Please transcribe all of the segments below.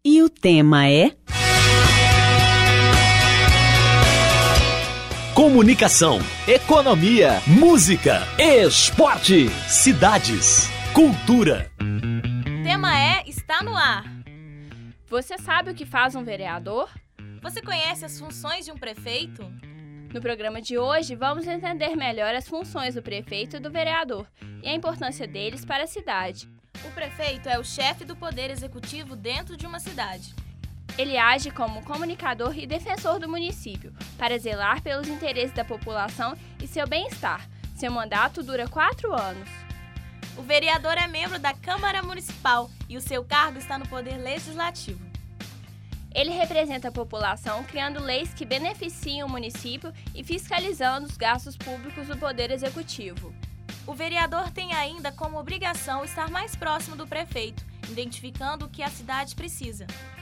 E o tema é... Comunicação, economia, música, esporte, cidades, cultura. O tema é Está no Ar. Você sabe o que faz um vereador? Você conhece as funções de um prefeito? No programa de hoje, vamos entender melhor as funções do prefeito e do vereador e a importância deles para a cidade. O prefeito é o chefe do poder executivo dentro de uma cidade. Ele age como comunicador e defensor do município, para zelar pelos interesses da população e seu bem-estar. Seu mandato dura 4 anos. O vereador é membro da Câmara Municipal e o seu cargo está no Poder Legislativo. Ele representa a população criando leis que beneficiam o município e fiscalizando os gastos públicos do Poder Executivo. O vereador tem ainda como obrigação estar mais próximo do prefeito, identificando o que a cidade precisa.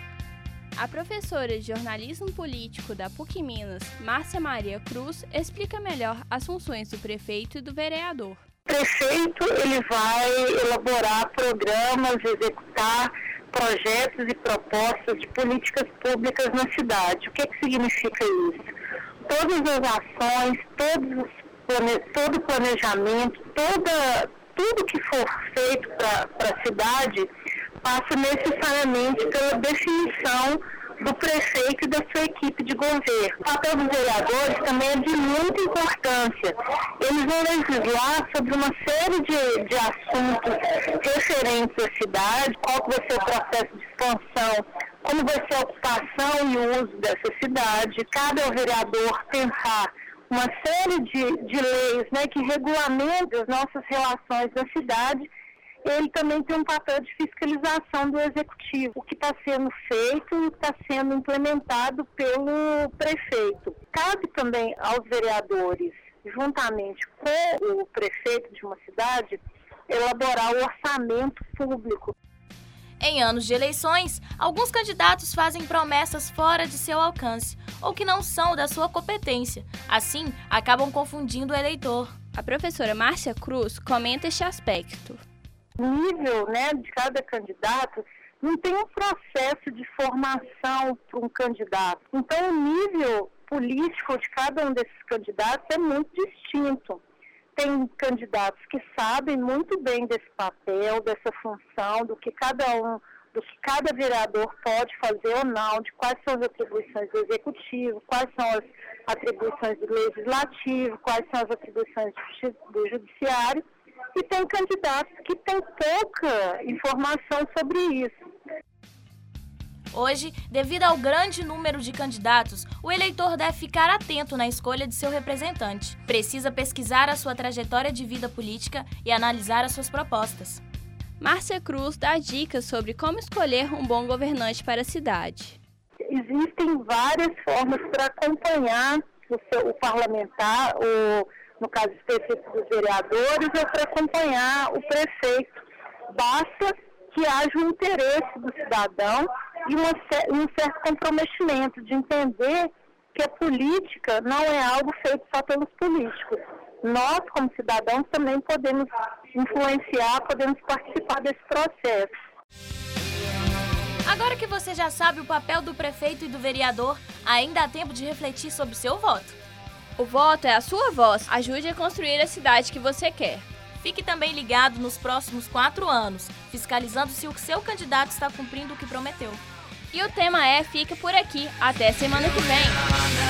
A professora de jornalismo político da PUC Minas, Márcia Maria Cruz, explica melhor as funções do prefeito e do vereador. O prefeito ele vai elaborar programas, executar projetos e propostas de políticas públicas na cidade. O que significa isso? Todas as ações, todo o planejamento, tudo que for feito para a cidade passa necessariamente pela definição do prefeito e da sua equipe de governo. O papel dos vereadores também é de muita importância. Eles vão legislar sobre uma série de assuntos referentes à cidade, qual que vai ser o processo de expansão, como vai ser a ocupação e o uso dessa cidade. Cabe ao vereador pensar uma série de leis, né, que regulamentam as nossas relações na cidade. Ele também tem um papel de fiscalização do executivo, o que está sendo feito e está sendo implementado pelo prefeito. Cabe também aos vereadores, juntamente com o prefeito de uma cidade, elaborar o orçamento público. Em anos de eleições, alguns candidatos fazem promessas fora de seu alcance ou que não são da sua competência. Assim, acabam confundindo o eleitor. A professora Márcia Cruz comenta este aspecto. O nível, né, de cada candidato não tem um processo de formação para um candidato. Então, o nível político de cada um desses candidatos é muito distinto. Tem candidatos que sabem muito bem desse papel, dessa função, do que cada vereador pode fazer ou não, de quais são as atribuições do executivo, quais são as atribuições do legislativo, quais são as atribuições do judiciário. E tem candidatos que têm pouca informação sobre isso. Hoje, devido ao grande número de candidatos, o eleitor deve ficar atento na escolha de seu representante. Precisa pesquisar a sua trajetória de vida política e analisar as suas propostas. Márcia Cruz dá dicas sobre como escolher um bom governante para a cidade. Existem várias formas para acompanhar o parlamentar, no caso específico dos vereadores, ou para acompanhar o prefeito. Basta que haja um interesse do cidadão e um certo comprometimento de entender que a política não é algo feito só pelos políticos. Nós, como cidadãos, também podemos influenciar, podemos participar desse processo. Agora que você já sabe o papel do prefeito e do vereador, ainda há tempo de refletir sobre o seu voto. O voto é a sua voz. Ajude a construir a cidade que você quer. Fique também ligado nos próximos 4 anos, fiscalizando se o seu candidato está cumprindo o que prometeu. E o tema fica por aqui. Até semana que vem.